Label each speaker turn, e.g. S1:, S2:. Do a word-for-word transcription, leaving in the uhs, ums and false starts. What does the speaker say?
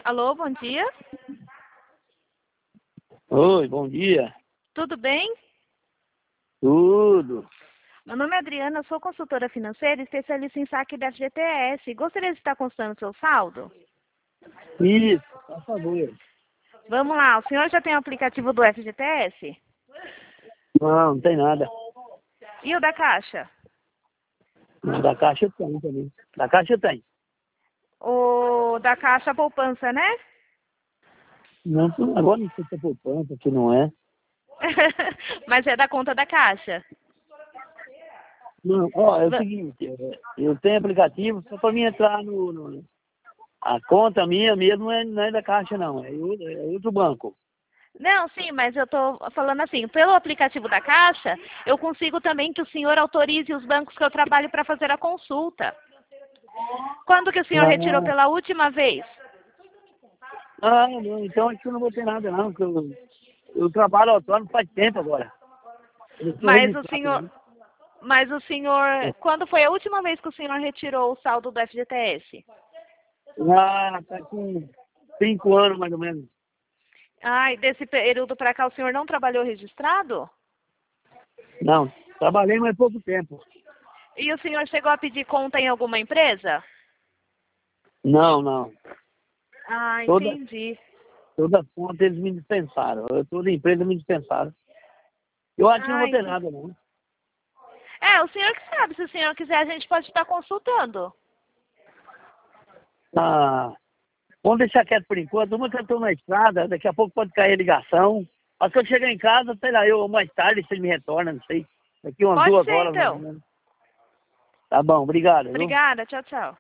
S1: Alô, bom dia.
S2: Oi, bom dia.
S1: Tudo bem?
S2: Tudo.
S1: Meu nome é Adriana, sou consultora financeira e especialista em saque da F G T S. Gostaria de estar consultando o seu saldo?
S2: Isso, por favor.
S1: Vamos lá, o senhor já tem o aplicativo do F G T S?
S2: Não, não tem nada.
S1: E o da Caixa?
S2: Não, da Caixa tem também. Da Caixa tem.
S1: O da Caixa Poupança, né?
S2: Não, agora não sei se é poupança, se não é.
S1: Mas é da conta da Caixa.
S2: Não, ó, é o
S1: Va-
S2: seguinte, é, eu tenho aplicativo só para mim entrar no, no- A conta minha mesmo não é, não é da Caixa, não. É outro, é outro banco.
S1: Não, sim, mas eu estou falando assim, pelo aplicativo da Caixa, eu consigo também que o senhor autorize os bancos que eu trabalho para fazer a consulta. Quando que o senhor retirou
S2: Ah,
S1: pela última vez?
S2: ah, não, então acho que eu não vou ter nada, não. Porque eu, eu trabalho autônomo faz tempo agora. Eu estou
S1: Mas o
S2: registrado,
S1: senhor,
S2: né?
S1: mas o senhor, quando foi a última vez que o senhor retirou o saldo do F G T S?
S2: Ah, tá com cinco anos mais ou menos.
S1: Ai, desse período para cá o senhor não trabalhou registrado?
S2: Não, trabalhei mais pouco tempo.
S1: E o senhor chegou a pedir conta em alguma empresa?
S2: Não, não.
S1: Ah,
S2: Toda,
S1: entendi.
S2: toda conta eles me dispensaram. Eu- Toda empresa me dispensaram. Eu acho que não
S1: Ah,
S2: vou ter
S1: entendi.
S2: nada, não.
S1: É, o senhor que sabe, se o senhor quiser a gente pode estar consultando.
S2: Ah, vamos deixar quieto por enquanto. Uma que eu estou na estrada, daqui a pouco pode cair a ligação. Mas que eu chegar em casa, sei lá, eu mais tarde, se ele me retorna, não sei. Daqui umas
S1: Pode
S2: duas
S1: ser
S2: horas mais ou
S1: então.
S2: menos. Tá bom, obrigado, viu?
S1: Obrigada, tchau, tchau.